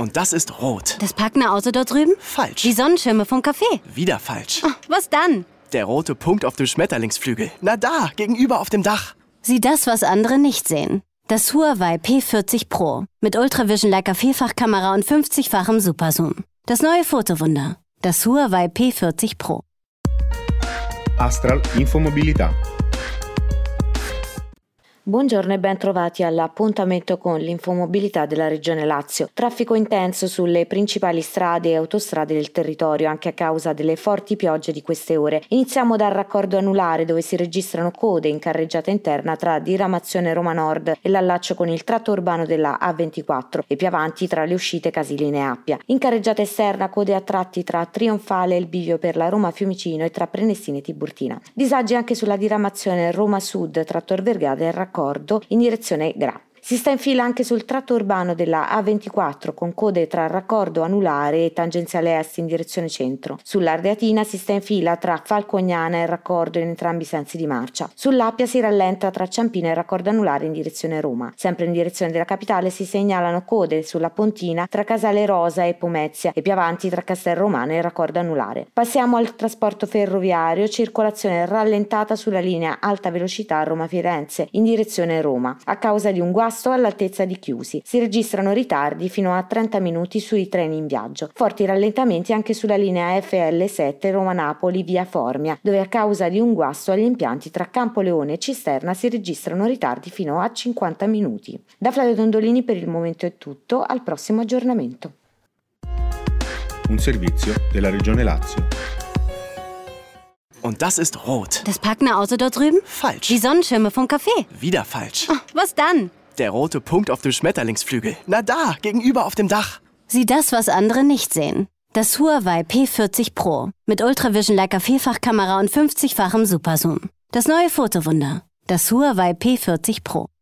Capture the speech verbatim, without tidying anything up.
Und das ist rot. Das parkende Auto dort drüben? Falsch. Die Sonnenschirme vom Café? Wieder falsch. Oh, was dann? Der rote Punkt auf dem Schmetterlingsflügel. Na da, gegenüber auf dem Dach. Sieh das, was andere nicht sehen. Das Huawei P vierzig Pro. Mit Ultravision Leica Vielfachkamera und fünfzigfachem Superzoom. Das neue Fotowunder. Das Huawei P vierzig Pro. Astral Infomobilità. Buongiorno e ben trovati all'appuntamento con l'infomobilità della Regione Lazio. Traffico intenso sulle principali strade e autostrade del territorio anche a causa delle forti piogge di queste ore. Iniziamo dal raccordo anulare dove si registrano code in carreggiata interna tra diramazione Roma Nord e l'allaccio con il tratto urbano della A ventiquattro e più avanti tra le uscite Casiline e Appia. In carreggiata esterna code a tratti tra Trionfale e il bivio per la Roma Fiumicino e tra Prenestina e Tiburtina. Disagi anche sulla diramazione Roma Sud tra Tor Vergata e raccordo in direzione Gra. Si sta in fila anche sul tratto urbano della A ventiquattro con code tra raccordo anulare e tangenziale est in direzione centro. Sull'Ardeatina si sta in fila tra Falcognana e raccordo in entrambi i sensi di marcia. Sull'Appia si rallenta tra Ciampino e raccordo anulare in direzione Roma. Sempre in direzione della capitale si segnalano code sulla Pontina tra Casale Rosa e Pomezia e più avanti tra Castelromano e raccordo anulare. Passiamo al trasporto ferroviario, circolazione rallentata sulla linea alta velocità Roma-Firenze in direzione Roma a causa di un guasto all'altezza di Chiusi. Si registrano ritardi fino a trenta minuti sui treni in viaggio. Forti rallentamenti anche sulla linea F L sette Roma-Napoli via Formia, dove a causa di un guasto agli impianti tra Campoleone e Cisterna si registrano ritardi fino a cinquanta minuti. Da Flavio Dondolini per il momento è tutto, al prossimo aggiornamento. Un servizio della Regione Lazio. Und das ist rot. Das parkende Auto dort drüben? Falsch. Die Sonnenschirme vom Café? Wieder falsch. Oh, was dann? Der rote Punkt auf dem Schmetterlingsflügel. Na da, gegenüber auf dem Dach. Sieh das, was andere nicht sehen. Das Huawei P vierzig Pro. Mit Ultravision Leica Vielfachkamera und fünfzigfachem Superzoom. Das neue Fotowunder. Das Huawei P vierzig Pro.